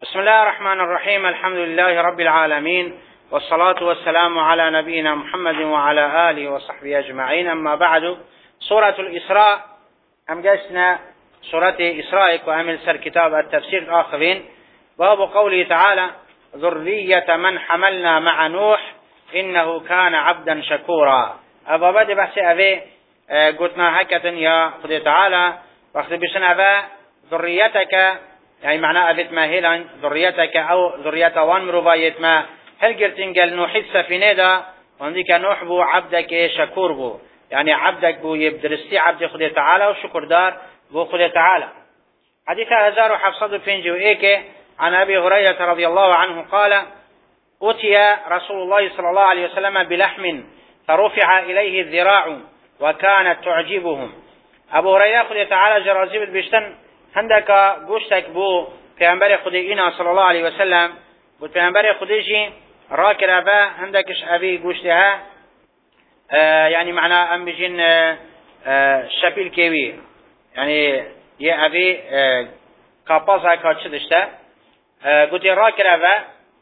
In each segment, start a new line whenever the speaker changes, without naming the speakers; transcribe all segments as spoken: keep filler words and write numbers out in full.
بسم الله الرحمن الرحيم. الحمد لله رب العالمين، والصلاة والسلام على نبينا محمد وعلى آله وصحبه أجمعين. أما بعد، سورة الإسراء أم جسنا سورة إسراء وأمل سر كتاب التفسير الآخرين. باب قوله تعالى: ذرية من حملنا مع نوح إنه كان عبدا شكورا. أبا بدي بحث أبي قلتنا هكذا يا خدي تعالى وقت بسن أبا ذريتك، يعني معناه أبيت ما هيلان ذريتك أو ذرية وان مربايت ما هل قلتن قال نوح السفينة دا ونديك نوح بو عبدك شكور بو، يعني عبدك بو يبدرسي عبد خدي تعالى وشكر دار بو خدي تعالى. حديث هزار وحفصد فينجو إيكي عن أبي هريرة رضي الله عنه قال: أتي رسول الله صلى الله عليه وسلم بلحم فرفع إليه الذراع وكانت تعجبهم. أبو هريرة خدي تعالى جرازيب البشتن هندك گوشتك بو پیامبر خدای اینا صلی الله علیه و سلم بو پیامبر خدایشی راکر ابا هندكش ابي گوشتها يعني معناه ام بجين شپیل کیوی، يعني یه ابي کاپازا کاچ داشته گوتی راکر ابا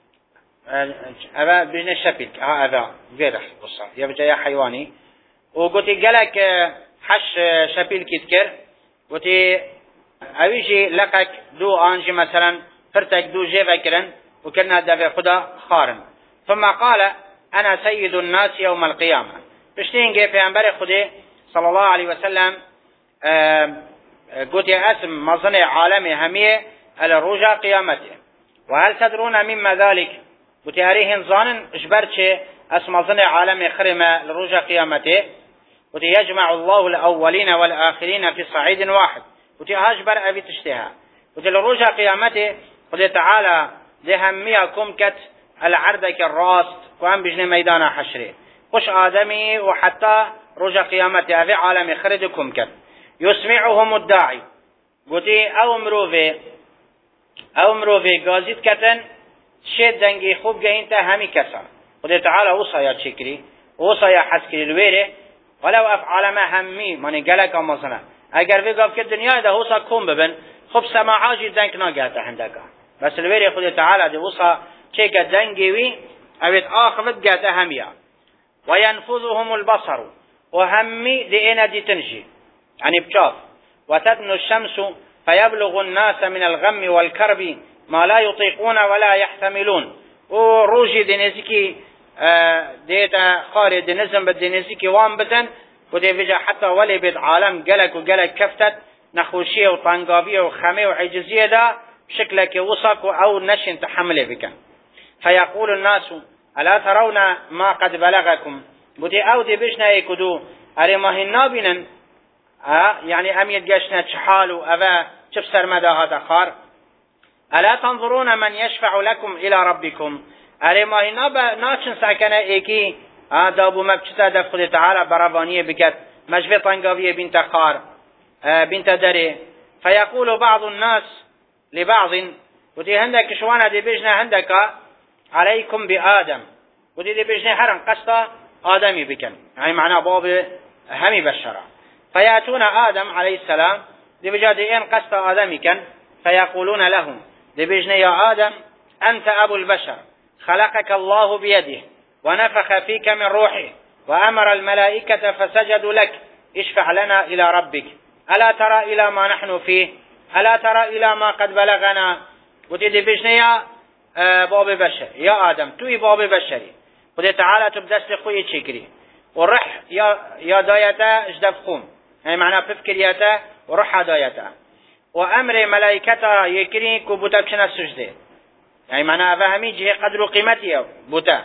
ابا بجين شپیل ها ابا غير بصا يا بجاي حيواني وقوتي قالك حش شپیل كيتكر قوتي اویجی لقک دو آنجی مثلا فرتك دو جيفا كرن وكلنا دافع خدا خارن. ثم قال: انا سيد الناس يوم القيامة. بشتين جي پیامبر خدا صلى الله عليه وسلم قلت اسم مظنع عالم همية على رجع قيامته. وهل تدرون مما ذلك؟ قلت اريهن ظانن اجبرت اسم مظنع عالم خرم لرجع قيامته. قلت يجمع الله الاولين والاخرين في صعيد واحد. وتي هاجبر أبي تشتها وتي لرجع قيامته قل تعالى لهميكم كت العردك الراس وأم بجن ميدان حشره خش آدمي وحتى رجع قيامته أبي عالم خردكم كت يسمعهم الداعي. قلتي أو مروفي أو مروفي قازيت كتن شد دنجي خوب جهين همي كسر. قل تعالى وصايا تشكري وصايا حسكري الويره ولو أفعل ما همي من قالك أمصنا اگر وی گفت که دنیا ده وسا کوم ببن خب سماعاجی دنگ نگاته هندکا بس الویری خود تعالی ده وسا چه که دنگی وی اوید آخفت گاته همیا وینفذهم البصر وهمي دينا دي تنجي يعني بشاف وتدنو الشمس فيبلغ الناس من الغم والكرب ما لا يطيقون ولا يحتملون. وروجي دينيزيكي ديتا خارج دينزم بدينيزيكي وان بتن وده بجا حتى ولي بيت عالم قلق وقلق كفتت نخوشية وطنقابية وخمية وعجزية دا بشكلك وصك أو نشن تحمله بك. فيقول الناس: ألا ترون ما قد بلغكم؟ بده أو دي بجنا يكدو أري ما هنا بينن آه يعني أم يدقشنا تشحالوا أبا تفسر مدى هذا خار. ألا تنظرون من يشفع لكم إلى ربكم؟ أري ما هنا ناشن ساكنا إيكي هذا أبو مبتشتا دفخد تعالى برابانية بكت مجفي طنقاوية بنت خار بنت دري. فيقول بعض الناس لبعض ودي هندك شوانا دي بجنا هندك عليكم بآدم ودي دي بجنا حرم قصة آدمي بكن، يعني معناه باب همي بشرة. فيأتون آدم عليه السلام دي بجادين قصة آدمي كن فيقولون لهم دي بجنا: يا آدم أنت أبو البشر، خلقك الله بيده ونفخ فيك من روحه وأمر الملائكة فسجدوا لك، اشفع لنا إلى ربك. ألا ترى إلى ما نحن فيه؟ ألا ترى إلى ما قد بلغنا؟ وتدي بجني يا باب بشر يا آدم توي باب بشري ودي تعالى تبدس لخوي تشكري ورح يا يا دايتا اجدب خون، يعني معناه بفكر ياتا ورح دايتا وأمر ملائكة يكري كبوتا بشنا السجدة، يعني معناه فهمي جه قدر قيمتي بوتا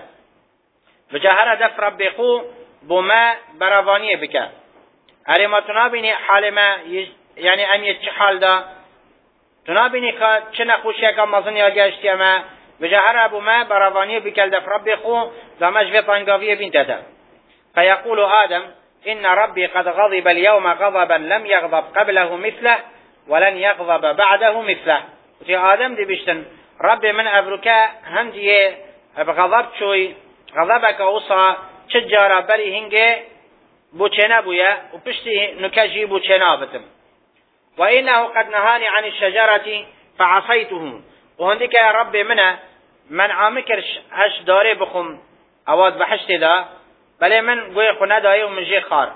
بجاهر دف ربي خو بما برافانيه بك. اري ما تنابيني حال ما يعني ام يتحال دا تنابيني كا چنا خوشيا كا مزن يا گشتي ما بجاهر ابو ما برافانيه بك دف ربي خو زمج في طنقاويه بنت دا. فيقول آدم: إن ربي قد غضب اليوم غضبا لم يغضب قبله مثله ولن يغضب بعده مثله. وفي آدم دي بيشتن ربي من أبركا هندي بغضب شوي غضبك وصا تجارة بري هنجي بوچنا بويا وبشتي نكاجي بوچنا بتم. وإنه قد نهاني عن الشجرة فعصيته وهندي كا ربي منا من عامكرش هش داري بخم اواد بحشت دا بل من قوي خنا داي ومن جي خار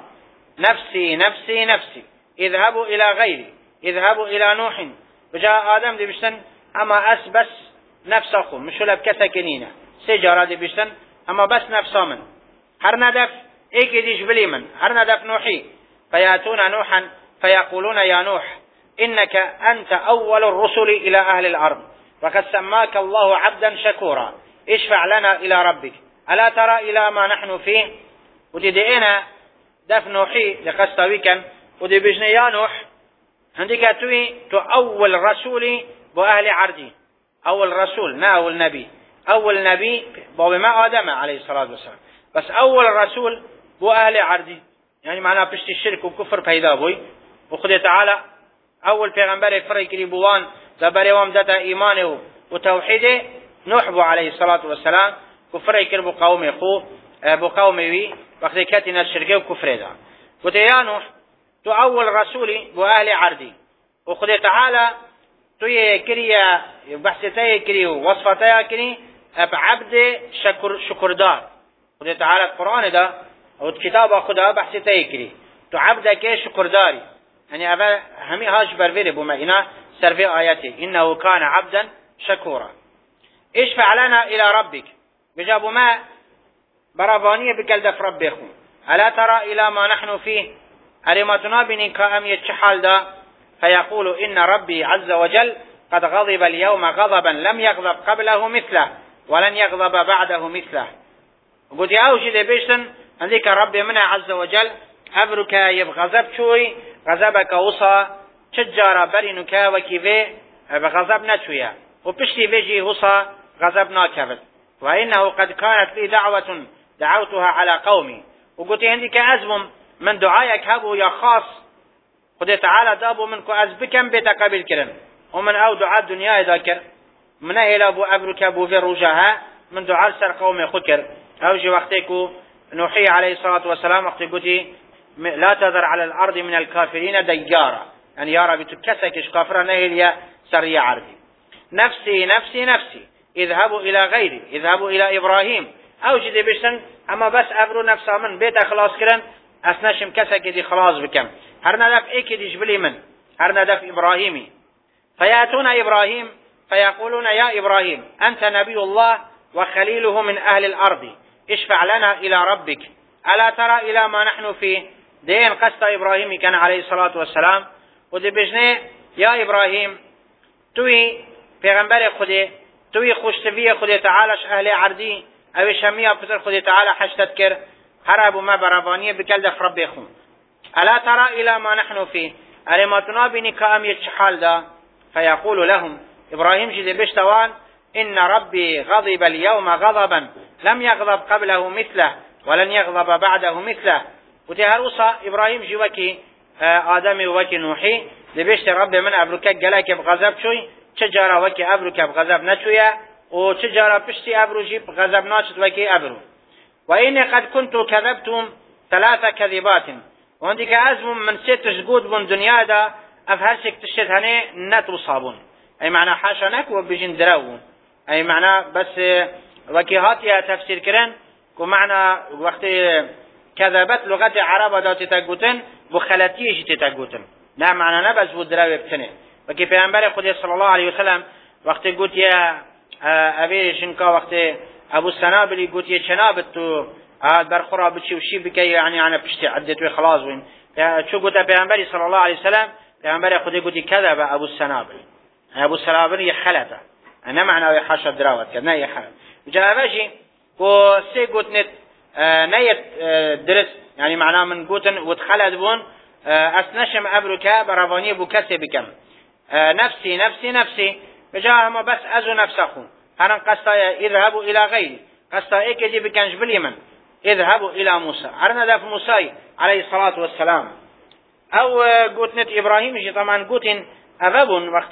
نفسي نفسي نفسي اذهبوا الى غيري اذهبوا الى نوح بجاء آدم دي بشتن اما اس بس نفس اخو مشو لبكسا كنينة سجارة دي بشتن اما بس نفسا من هر ندف ايك ديش بلي من هر ندف نوحي فياتون نوحا فيقولون يا نوح انك انت اول الرسل الى اهل الارض وقد سماك الله عبدا شكورا اشفع لنا الى ربك الا ترى الى ما نحن فيه ودي دينا دف نوحي لقصتاوي كان ودي بجني يا نوح عندك توي تو اول رسولي بو اهل عرضي اول رسول ما اول نبي اول نبي بو ما ادم عليه الصلاه والسلام بس اول رسول بو اهل عرضي يعني معناه بشتي الشرك وكفر پیدا بوي وخدي تعالى اول پیغمبر فري كريبوان دبر وام دتا ايمان وتوحيد نوح بو عليه الصلاه والسلام كفر كربو قوم خو بو قومي وقت كاتنا الشرك وكفر ده قلت يا نوح تو اول رسولي بو اهل عرضي وخدي تعالى تو يكريا بحثتي كري وصفتي كري بعبد شكر شكردار خدي تعالى القران ده او كتاب خدا بحثتي كري تو عبدك شكرداري يعني ابا همي هاج برفيري بما انا سرفي اياتي انه كان عبدا شكورا اشفع لنا الى ربك بجابوا ما برافانيه بقلدف ربكم الا ترى الى ما نحن فيه ألمتنا بني كأم يتشحال دا فيقول إن ربي عز وجل قد غضب اليوم غضبا لم يغضب قبله مثله ولن يغضب بعده مثله قلت يا أوجد بيشتن عندك ربي منا عز وجل أبرك يبغضب شوي غضبك وصى تجار برنك وكيفي بغضب نتويا وبشتي بيجي وصى غضب ناكبت وإنه قد كانت لي دعوة دعوتها على قومي وقلت عندك أزمم من دعائك هبو يا خاص خدي تعالى دابو منكو أزبكم بتقبل كرن ومن أو دعاء الدنيا ذاكر من أهل أبو أبرك أبو في رجاها من دعاء سر قوم خكر أوجي وقتكو نوحي عليه الصلاة والسلام وقت قلتي لا تذر على الأرض من الكافرين ديارا يعني يا ربي تكسكش كافرا نهل يا سريع عربي نفسي نفسي نفسي اذهبوا إلى غيري اذهبوا إلى إبراهيم أوجي بشتن أما بس أبرو نفسا من بيت خلاص كرن أسنشم كسك دي خلاص بكم هر ندف ايك دي جبلي من هر ندف إبراهيمي فيأتون إبراهيم فيقولون يا إبراهيم أنت نبي الله وخليله من أهل الأرض اشفع لنا إلى ربك ألا ترى إلى ما نحن فيه دين قصد إبراهيم كان عليه الصلاة والسلام ودي بجنه يا إبراهيم توي پیغمبر خودي توي خوشتوي خودي تعالىش أهل عردي أو شمية بطر خودي تعالى حشتت كر هربوا ما برابانية بكالدف ربي خون ألا ترى إلى ما نحن فيه ألماتنا بني كأم يتشحال دا فيقول لهم إبراهيم جدي بشتوان إن ربي غضب اليوم غضبا لم يغضب قبله مثله ولن يغضب بعده مثله وتهروسا إبراهيم جوكي آدمي وكي نوحي لبشت ربي من أبركك جلاك بغضب شوي تجارة وكي أبرك بغضب نشويا وتجارة بشتي أبرو جيب بغضب ناشد وكي أبرو وإني قد كنت كذبتم ثلاث كذبات وعندك أزم من ست جقود من دنيا دا أفهرشك تشتد هني نتو صابون أي معنى حاشنك وبيجن دراون أي معنى بس وكيهاتي تفسير كرن ومعنى وقت كذبت لغة عرب دا تتاقوتن بخلاتيش تتاقوتن لا معنى نبز ودراوي بتنه وكي پیغمبر خود صلى الله عليه وسلم وقت قلت يا أبي شنكا وقت أبو السنابلي قلت يا شنابت تو برخورا بتشي وشي بكي يعني أنا بشتي عدت خلاص وين شو قلت پیغمبر صلى الله عليه وسلم پیغمبر خود قلت كذب أبو السنابلي أبو السنابلي خلته أنا معنى حاشا دراوت كذا يخلت جاء بشي وسي قلت نت نيت درس يعني معناه من قوتن وتخلد بون أسنشم أبركا برافاني بكسي بكم نفسي نفسي نفسي بجاهم بس أزو نفسكم هرن قصة اذهبوا إلى غيري قصة إيك دي بكنج باليمن اذهبوا إلى موسى هرن دف موسى عليه الصلاة والسلام أو قوتنت إبراهيم جي طبعا قوتن أغبون وقت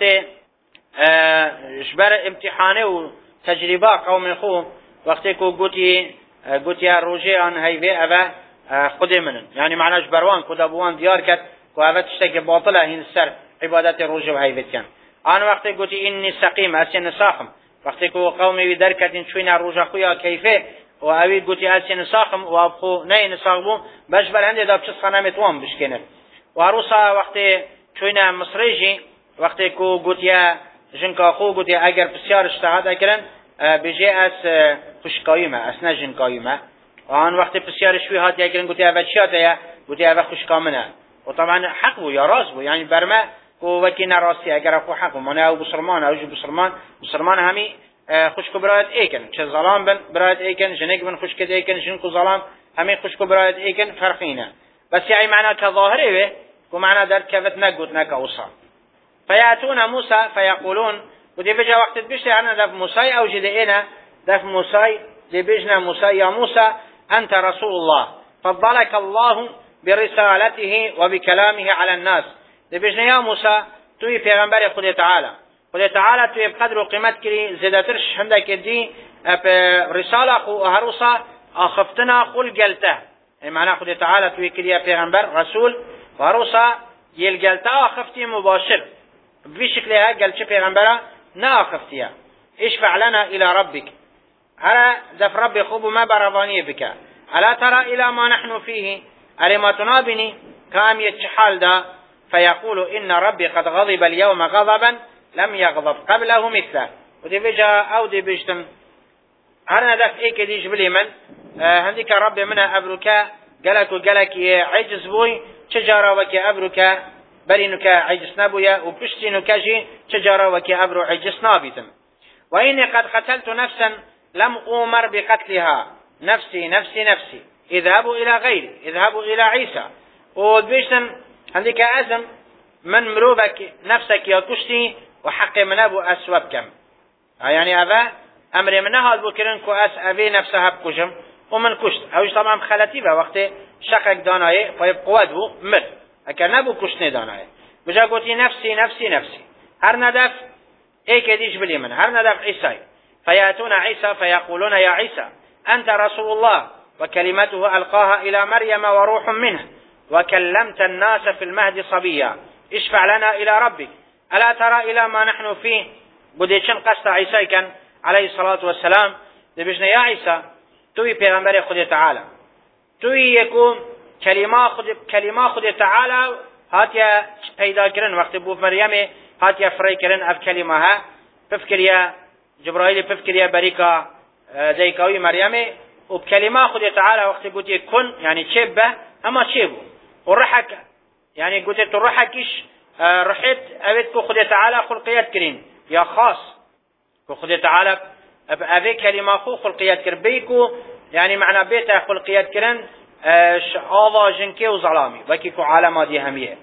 شبر امتحانه وتجربة قوم خوه وقت كو قوتي قوتي الروجي عن هيفي أبا خده منن يعني معناش بروان كده بوان ديار كت كو أبا تشتكي باطلة هين السر عبادات الروجي وهيفي كان آن وقتی گوتی اینی سقیم اسی نساخم وقتی که قومی درکتین چوین روژا خویا کیفه و اوی گوتی اسی نساخم و ابخو نه نساخ بو بش برهنده دا بچس خنامت وام بشکنه و روسا وقتی چوین مصریجی وقتی که گوتی جنکا خو گوتی اگر بسیار اشتهاد اکرن بجه از خوشکایمه از نه جنکایمه و آن وقتی بسیار شوی هاتی اکرن گوتی اوه چیات یا گوتی اوه خوشکامنه و طبعا حق بو یا راز بو یعنی برمه و وکی نراستی اگر اخو حق بو مانه او بسرمان او جو بسرمان بسرمان همی خوشکو برایت ایکن چه ظلام بن برایت ایکن جنگ بن خوشکت ایکن جنکو ظلام همی خوشکو برایت ایکن فرقینه بس یعنی معنی که ظاهره وی و معنی در کفت نگوت نکا اوصا فیاتون موسى فیقولون و دی بجا وقت بشتی انا دف موسى او جده اینا دف موسى دی بجنا موسى یا موسى انت رسول الله فضلك الله برسالته وبكلامه على الناس دی بجنا یا موسى توی پیغمبر خود تعالی خود تعالی توی بقدر و قیمت کری زیادترش هندک دی رساله خو هروسا اخفتنا خل قلته معنی خود تعالی توی کری پیغمبر رسول هروسا یل قلته اخفتی مباشر في شكلها قال شو پیغمبره نا اخفتيها اشفع لنا الى ربك على دف ربي خوب ما برضانيه بك الا ترى الى ما نحن فيه الي ما تنابني كام يتشحال دا فيقول ان ربي قد غضب اليوم غضبا لم يغضب قبله مثله ودي بيجا او دي بيجتن هرنا دف ايك دي جبلي من آه هنديك ربي منها ابركا قالك وقالك عجز بوي شجره وكي ابركا برينك عجز نبويا وبشتينك جي شجره وكي ابرو عجز نابتم واني قد قتلت نفسا لم أؤمر بقتلها نفسي نفسي نفسي اذهبوا الى غيري اذهبوا الى عيسى وبيشتن عندك أزم من مروبك نفسك يا كشتي وحق من أبو أسوبكم يعني أبا أمر منها البكرن كو أس أبي نفسها بكشم ومن كشت أوش طبعا خلتيبه وقت شقك داناي فيبقوا دو مر أكا نبو كشتني داناي بجا قوتي نفسي نفسي نفسي هر ندف ايك ديش بلي من هر ندف عيسى فيأتون عيسى فيقولون يا عيسى أنت رسول الله وكلمته ألقاها إلى مريم وروح منه وكلمت الناس في المهد صبيا اشفع لنا إلى ربك ألا ترى إلى ما نحن فيه بديشن قصة عيسى كان عليه الصلاة والسلام دبجنا يا عيسى توي پیغمبر خود تعالى توي يكون كلمة خود كلمة خود تعالى هاتيا پیدا کرن وقت بو مريم هاتيا فري کرن اف كلمة ها بفكريا جبرائيل بفكريا بريكا ديكاوي مريم وبكلمة خود تعالى وقت قلت كن يعني تشبه اما تشبه ورحك يعني قلت ترحكش رحت أبيت كو خد تعالى خلقيات كرين يا خاص كو خد تعالى أبي كلمة خو خلقيات كر بيكو يعني معنى بيته خلقيات كرن آضا جنكي وظلامي وكي كو عالم دي همية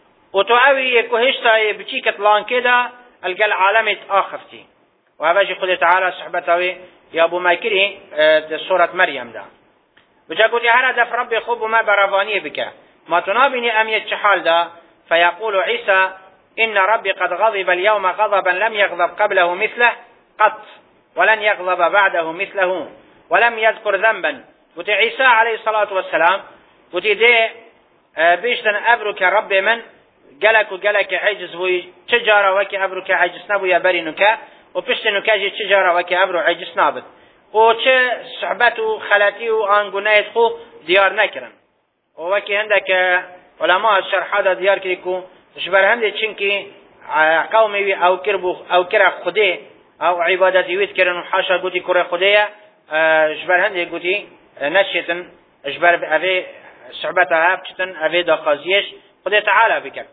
وتعوي كو هشتا بچيكت لان كده القل عالمت آخفتي وهذا جي خد تعالى صحبتاوي يا أبو مايكري سورة مريم ده بجا قلت هنا دف ربي خوب ما برافانيه بك ما تنابني أم يتشحال ده فيقول عيسى إن ربي قد غضب اليوم غضبا لم يغضب قبله مثله قط ولن يغضب بعده مثله ولم يذكر ذنبا قلت عيسى عليه الصلاة والسلام قلت دي بيشتن أبرك ربي من قلك وقلك عجز وي تجارة وكي أبرك عجز نبو يبرنك وبشتنك جي تجارة وكي أبرو عجز نابد وچه صحبته خلاتي وانقنايت خو ديار نكرن ووكي عندك علماء الشرح هذا ديار كيكو شبر هندي چنكي قومي او كربو او كره خدي او عبادتي ويت كرن وحاشا قوتي كره خديه شبر هندي قوتي نشيتن شبر ابي صحبتها بچتن ابي دقازيش خدي تعالى بك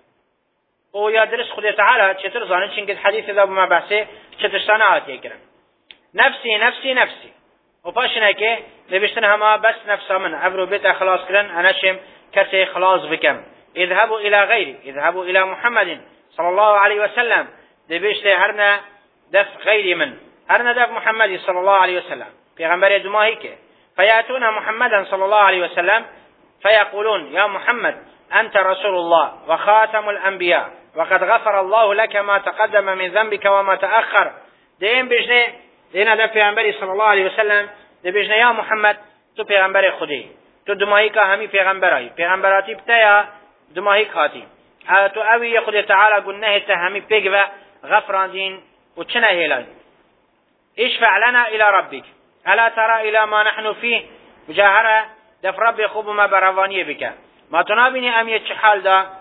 او يا درس خدي تعالى چتر زانه چنكي الحديث ذا ما بحثه چتشتنات يكرن نفسي نفسي نفسي وباشنا كه لبشتن هما بس نفسها من ابرو بيت خلاص كرن انا شم كسي خلاص بكم اذهبوا الى غيري اذهبوا الى محمد صلى الله عليه وسلم لبشتي هرنا دف غيري من هرنا دف محمد صلى الله عليه وسلم پیغمبر دما هيك فياتون محمدا صلى الله عليه وسلم فيقولون يا محمد انت رسول الله وخاتم الانبياء وقد غفر الله لك ما تقدم من ذنبك وما تاخر دين بجنه دين دف پیغمبر صلى الله عليه وسلم دبجنه يا محمد تو پیغمبر خودی تو دماهی که همی پیغمبرایی پیغمبراتی بتایا دماهی کاتی تو اوی خود تعالی گناه ته همی پیگو غفراندين وچنا هيلاي اشفع لنا إلى ربك ألا ترى إلى ما نحن فيه مجاهرة دف ربي خوب ما بروانيه بك ما تنابني أم يتشحال دا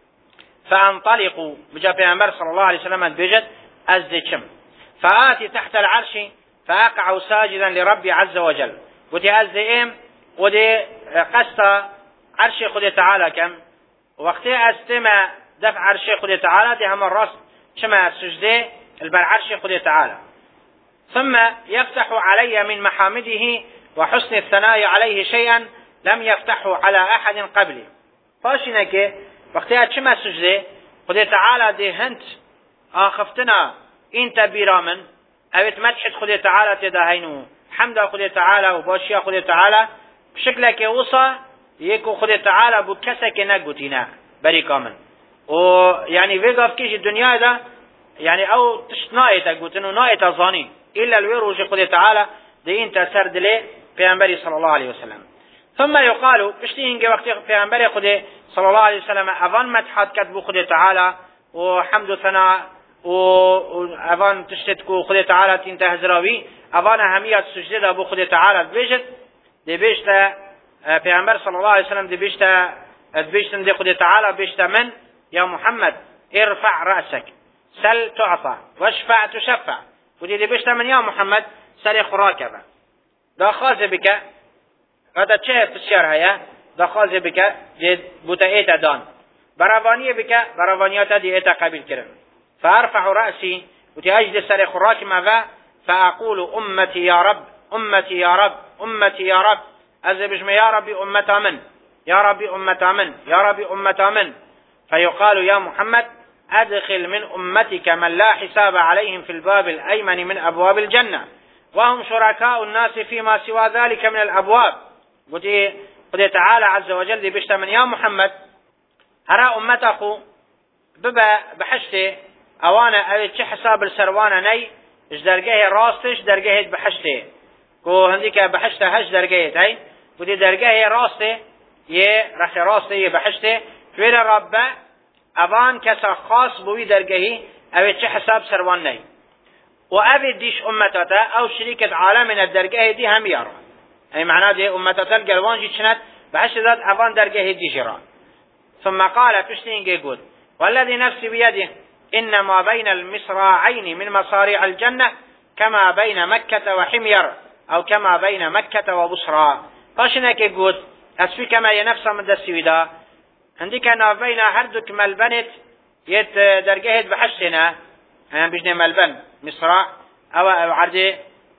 فانطلقوا بجا پیغمبر صلى الله عليه وسلم بجد أزدكم فآتي تحت العرش فأقع ساجدا لربي عز وجل ودي أزدئم ودي قسط عرش خد تعالى كم وقتی استمع دفع عرش خد تعالى دي هم الرأس شما سجده البر عرش خد تعالى ثم يفتح علي من محامده وحسن الثناء عليه شيئا لم يفتحه على أحد قبلي فاشنك وقتی شما سجده خد تعالى دي هنت آخفتنا انت برامن اوت مدحت خد تعالى تدهينو حمد خد تعالى وباشيا خد تعالى بشكلك وصى يكو خد تعالى بكسك نقوتنا بري كامل ويعني ويقف كيش الدنيا ده يعني او تشنايت قوتنو نايت ظاني الا الويروج خد تعالى دي انت سرد لي پیغمبر صلى الله عليه وسلم ثم يقال اشتينجي وقت پیغمبر خد صلى الله عليه وسلم اوان مدحت كتبو خد تعالى وحمد ثناء وأوان تشتكو خد تعالى تنته زراوي أوان هميات سجدة أبو خد تعالى بيجت دي بيجتا پیغمبر صلى الله عليه وسلم دي بيجتا بيجتن دي خد تعالى بيجتا من يا محمد ارفع رأسك سل تعطى واشفع تشفع ودي دي بيجتا من يا محمد سل خراكبة دا خاز بك هذا چه بسيار هيا دا خاز بك دي بوتا ايتا دان براوانية بك براوانياتا دي ايتا قبيل كرن فأرفع رأسي وتأجد سر خراك ماذا فأقول أمتي يا رب أمتي يا رب أمتي يا رب أزبجم يا ربي أمة من يا ربي أمة من يا ربي أمة من فيقال يا محمد أدخل من أمتك من لا حساب عليهم في الباب الأيمن من أبواب الجنة وهم شركاء الناس فيما سوى ذلك من الأبواب قد تعالى عز وجل دي بشتا من يا محمد هرا أمتك ببا بحشته اوانا اوید چه حساب السروانا نی اش درگه راستش درگه بحشته کو هندی که بحشته هش درگه تای بودی درگه راسته یه رخ راسته یه بحشته فیر رب اوان کسا خاص بوی درگهی اوید چه حساب سروان نی و اوید دیش امتاتا او شریکت عالم الدرگه دی هم یارا ای معنی دی امتاتا الگلوان جی چند بحشت داد اوان درگه دی جران ثم قال تشتینگه گود والذي نفسي بيده إنما بين المصراعين من مصاريع الجنة كما بين مكة وحمير أو كما بين مكة وبصرى فاشنك يقول أسفي كما ينفس من دسويدا عندك أنا بين هردك ملبنت يت درجهت بحشنا أنا بجنة ملبن مصراع أو عرض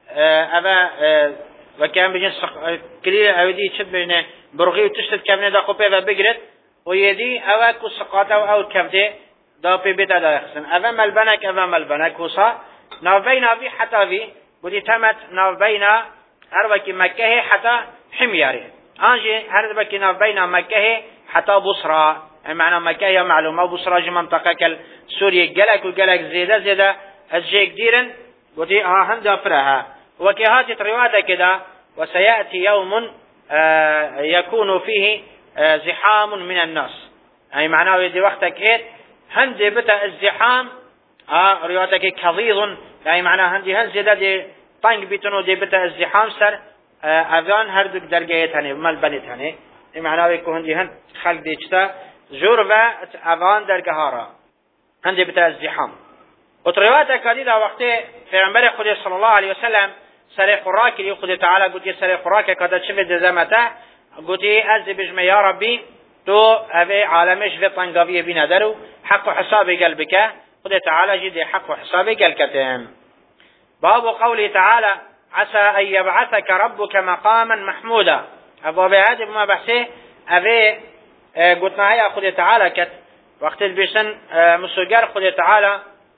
أبا وكان بجنة كليل أو دي تشد بجنة برغي وتشتد كمنة دا خوبه وبقرد ويدي أو كو سقاطة أو كفده دا في بيتا دا يخسن أفا ملبنك أفا ملبنك وصا نافينا في حتى في ودي تمت نافينا هربكي مكة حتى حمياري أنجي هربكي نافينا مكة حتى بصرى معنى مكة معلومة بصرى جي منطقة كالسوريا جلك وجلك زيادة زيادة الجيك ديرن ودي هندا فرها وكهات رواية كده وسيأتي يوم آه يكون فيه آه زحام من الناس أي معناه يدي وقتك إيه هندي بتا الزحام آه روايتك كظيظ يعني معناه هندي هنزي ده دي طنق بيتنو دي بتا الزحام سر آه أذان هردك درجات هني مال بنت هني معناه يكون هندي هند خلق ديشتا جربة أذان درجهارا هندي بتا الزحام وتروايتك هذه ده وقت في عمر خدي صلى الله عليه وسلم سر قراك اللي خدي تعالى قلت سر قراك كذا شفت زمته قلت أز بجمع يا ربي تو أبي عالمش في طنقافية بنا درو حق حسابي قلبك خد تعالى جدي حق حسابي قلبك باب قوله تعالى عسى أن يبعثك ربك مقاما محمودا أبو بعد ما بحثه أبي قلتنا هيا خد تعالى كت وقت البشن مسجر خد تعالى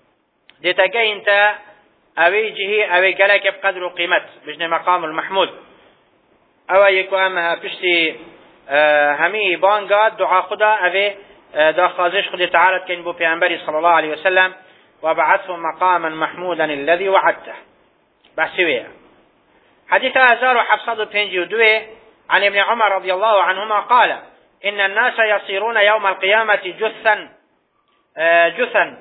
دي تجي انت أبي جهي أبي قلك بقدر قيمت بجن مقام المحمود أو يكو أمها بشتي همي بانقاد دعا خدا أبي دا خازش خد تعالى كان بو بيعنبري صلى الله عليه وسلم وبعثه مقاما محمودا الذي وعدته بحسوية حديث أزار وحفصد بينجي ودوه عن ابن عمر رضي الله عنهما قال إن الناس يصيرون يوم القيامة جثا جثا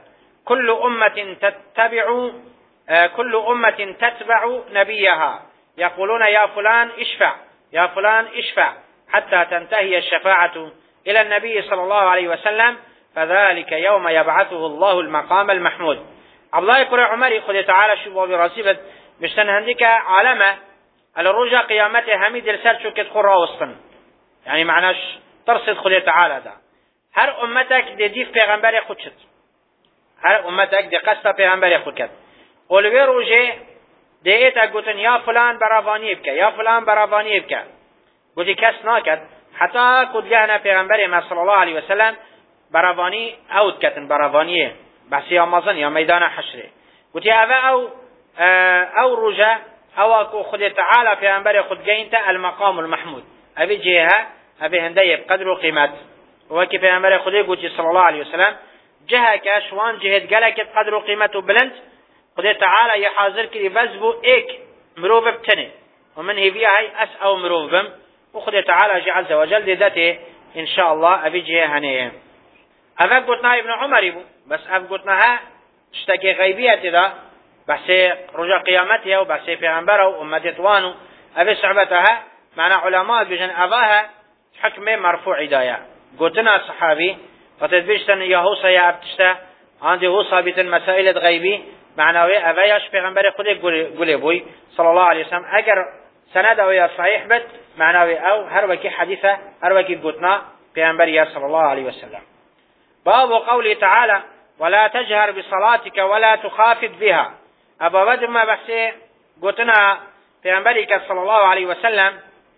كل أمة تتبع كل أمة تتبع نبيها يقولون يا فلان اشفع يا فلان اشفع حتى تنتهي الشفاعة إلى النبي صلى الله عليه وسلم فذلك يوم يبعثه الله المقام المحمود. عبد الله كرة عمري خد تعالى شو براسبت بشتن هنديك علامة على رجع قيامته هميد السر شو كتخر راوستن يعني معناش ترصد خد تعالى ده هر أمتك دي ديف پیغمبر خود شد هر أمتك دي قصة پیغمبر خود كد اولوی روجه دیتا گوتن یا فلان برافانی بکه یا فلان برافانی بکه گوتی کس ناکد حتی کدگهنا پیغمبر ما صلی الله علیه وسلم برافانی اوت کتن برافانیه بحثی آمازن یا میدان حشره گوتی اوه او او روجه او اکو خود تعالی پیغمبر خود گینتا المقام المحمود اوی جهه اوی هنده بقدر و قیمت وکی پیغمبر خودی گوتی صلی الله علیه وسلم جهه که شوان جهد گلکت قدر و قیمت و بلند خدای تعالی حاضر کردی وزبو ایک مروف بتنه ومن هي فيها هي أس أو مروفم وخدای تعالی عز وجل ذاته إن شاء الله أبي جهه هنيه أفا قلتنا ابن عمر بو بس أف قلتناها اشتكي غيبية ذا بحث رجع قيامتها وبحث پیغمبره وأمة وانو أفي صعبتها معنى علماء بجن أفاها حكم مرفوع دايا قلتنا الصحابي فتدبيشتن يا هوصا يا أبتشتا عندي هوصا بيتن مسائل غيبي معناوی اویاش پیغمبر خود گله بوی صلی الله علیه وسلم اگر سند اویا صحیح بد معناوی او هر وکی حدیثه هر وکی گوتنا پیغمبر یا صلی الله علیه وسلم. باب قوله تعالی ولا تجهر بصلاتك ولا تخافت بها ابا ود ما بحثه گوتنا پیغمبری که صلی الله علیه وسلم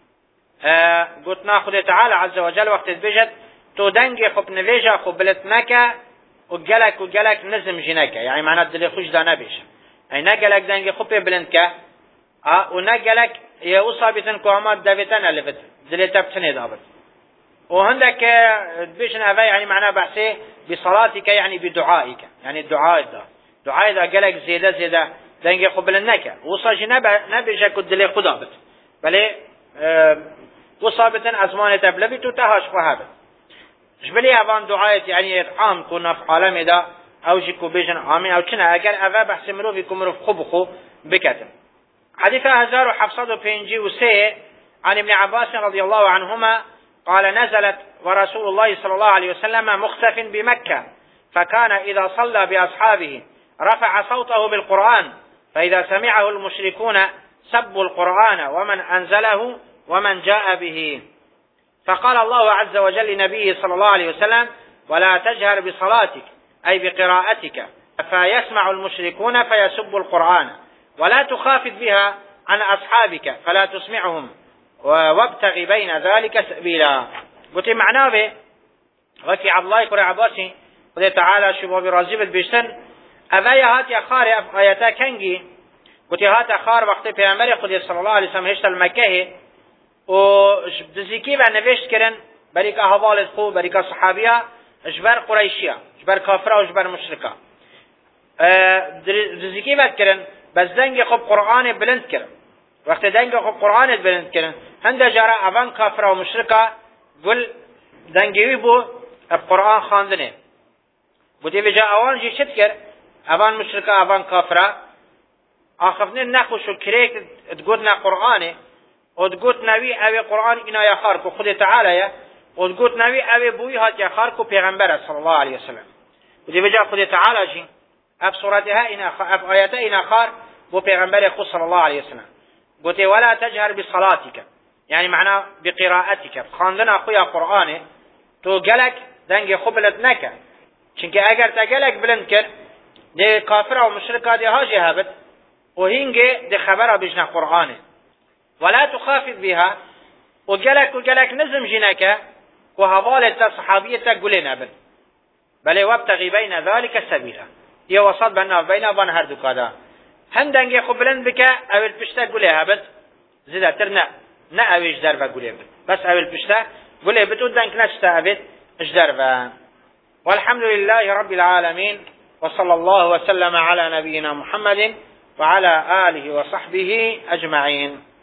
گوتنا خود تعالی عز وجل وقت بجد تو دنگ خب نویجا خب بلت نکه وجلك وجلك نزم جنك يعني معناه دل خوش دا نبيش اي نجلك دنگ خوب بلند كه اه ونجلك يا اصابتن كوامات دفتن الفت دل تبتني دابت وعندك بيشن هذا يعني معناه بحثه بصلاتك يعني بدعائك يعني الدعاء ده دعاء ده جلك زياده زياده دنگ خوب بلندك وصاج نب نبيش كد دل خدابت بل اه وصابتن ازمان تبلبت وتهاش فهذا جبلي أبان دعاية يعني إطعام كنا في عالم دا أو جيكو بيجن آمين أو كنا أجر أفا بحث مروفي كمروف خبخو بكتن. حديث هزار وحفصد بينجي وسيء عن ابن عباس رضي الله عنهما قال نزلت ورسول الله صلى الله عليه وسلم مختف بمكة فكان إذا صلى بأصحابه رفع صوته بالقرآن فإذا سمعه المشركون سبوا القرآن ومن أنزله ومن جاء به فقال الله عز وجل لنبيه صلى الله عليه وسلم ولا تجهر بصلاتك أي بقراءتك فيسمع المشركون فيسبوا القرآن ولا تخافت بها عن أصحابك فلا تسمعهم وابتغ بين ذلك سبيلا. قلت معناه به وكي عبد الله كرة عباسي قل تعالى شبه برازيبت بيشتن أفايا هات يا خاري آياتا كنجي قلت هات خار وقت پیغمبر قل صلى الله عليه وسلم هشت المكه و دزیکی و نوشت کردن برای که حوالت خو برای که صحابیا جبر قریشیا جبر کافرا و جبر مشرکا دزیکی وقت کردن بس دنگ خب قرآن بلند کردن وقت دنگ خب قرآن بلند کردن هنده جارا اوان کافرا و مشرکا گل دنگیوی بو اب قرآن خواندنه بودی بجا اوان جی شد کرد اوان مشرکا اوان کافرا آخفنه نخوش و کریک تگودنا قرآنه ودقوت نبي أبي قرآن إنا يخاركو خد تعالى ودقوت نبي أبي بوي هات يخاركو پیغمبر صلى الله عليه وسلم ودي بجاء خد تعالى جي أب صورتها إنا أب آياتها إنا خار بو پیغمبر خد صلى الله عليه وسلم قلت ولا تجهر بصلاتك يعني معناه بقراءتك خاندنا أخويا قرآن تو قلك دنگ خبلت نكا چونك اگر تا قلك بلند كر دي كافر و مشركة دي هاجي هابت وهنگي دي خبر بجنا قرآن ولا تخافت بها وقالك وقالك نزم جناك وهضالة صحابية قلنا بل بل وابتغي بين ذلك سبيلا هي وسط بنا بين بان هردو كذا هندنجي قبلن بك او البشتا قلها بس زيدا ترنا نا او اجدار بقولها بس او البشتا قلها بتو دنك نشتا ابد اجدار. والحمد لله رب العالمين وصلى الله وسلم على نبينا محمد وعلى آله وصحبه أجمعين.